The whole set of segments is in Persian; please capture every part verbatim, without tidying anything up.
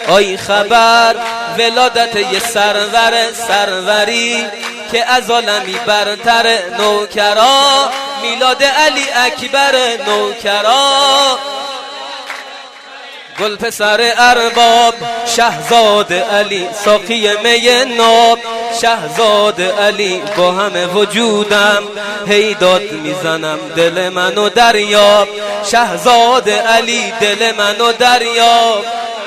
آی خبر ولادت یه سرور سروری که از عالمی برتر نوکرا، میلاد علی اکبر نوکرا. گل پسر ارباب شهزاد علی ساقی می ناب، شهزاد علی با همه وجودم هی داد میزنم دل منو دریاب، شهزاد علی دل منو دریاب.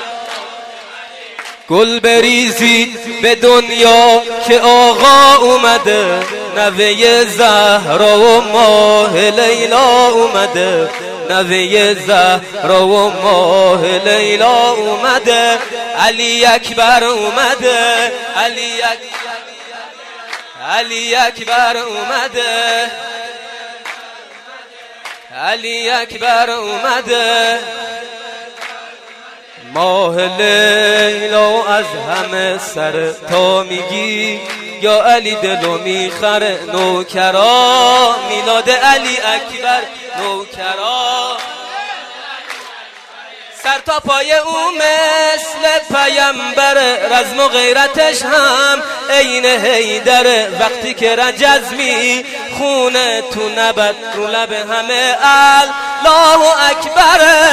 گل بریزید به دنیا که آقا اومده، نوه زهرا و ماه لیلا اومده، نوه زهرا و ماه لیلا اومده، علی اکبر اومده، علی اکبر علی اکبر اومده، علی اکبر اومده. ماه لیلا از همه سر تا میگی یا علی دلو میخره نوکرا، میلاد علی اکبر نوکرا. سر تا پای او مثل پیمبر، رزم و غیرتش هم عین حیدره، وقتی که رجزمی خونه تو نبد رو لب همه الله اکبره.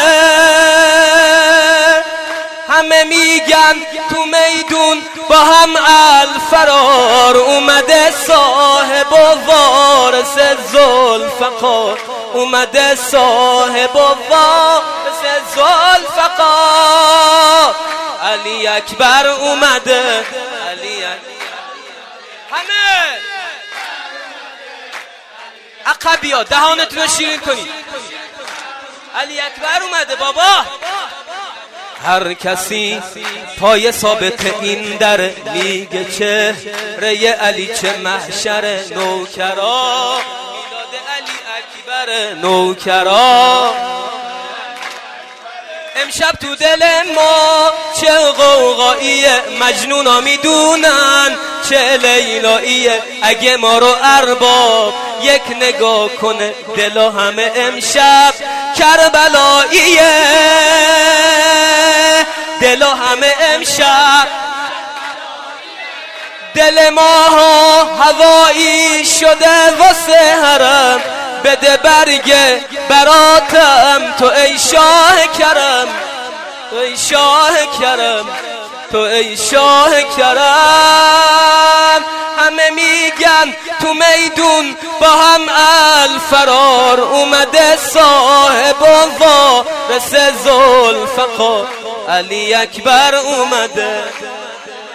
همه میگن تو میدون با هم الفرار، اومده صاحب و وارث ذوالفقار، اومده صاحب و وارث ذوالفقار، علی اکبر اومده، علی اکبر. همه عقبیا دهانتون رو شیرین کنید، علی اکبر اومده بابا. هر کسی پای ثابت این در میگه چهره علی چه محشر نوکرا، میلاد علی اکبر نوکرا. امشب تو دل ما چه غوغاییه، مجنونا میدونن چه لیلاییه، اگه ما رو ارباب یک نگاه کنه دلا همه امشب کربلاییه، دلا همه امشب. دل ما هوایی شده واسه حرم، بده برگ براتم تو ای شاه کرم، تو ای شاه کرم، تو ای شاه کرم. همه میگن تو میدون با هم الفرار، اومده صاحب و وارث ذوالفقار، علی اکبر اومده.